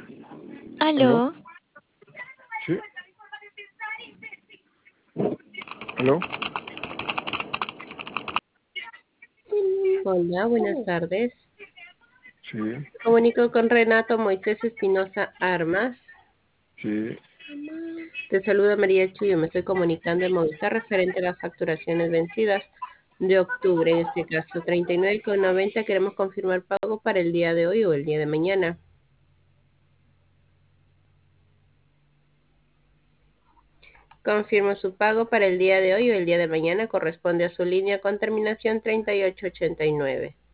¿Aló? ¿Aló? ¿Sí? ¿Aló? Hola, buenas tardes. Sí, Comunico con Renato Moisés Espinosa Armas. sí. Te saluda María Chuyo. Me estoy comunicando en Movistar referente a las facturaciones vencidas de octubre, en este caso 39,90. Queremos confirmar pago para el día de hoy o el día de mañana. Confirmo su pago para el día de hoy o el día de mañana. Corresponde a su línea con terminación 3889.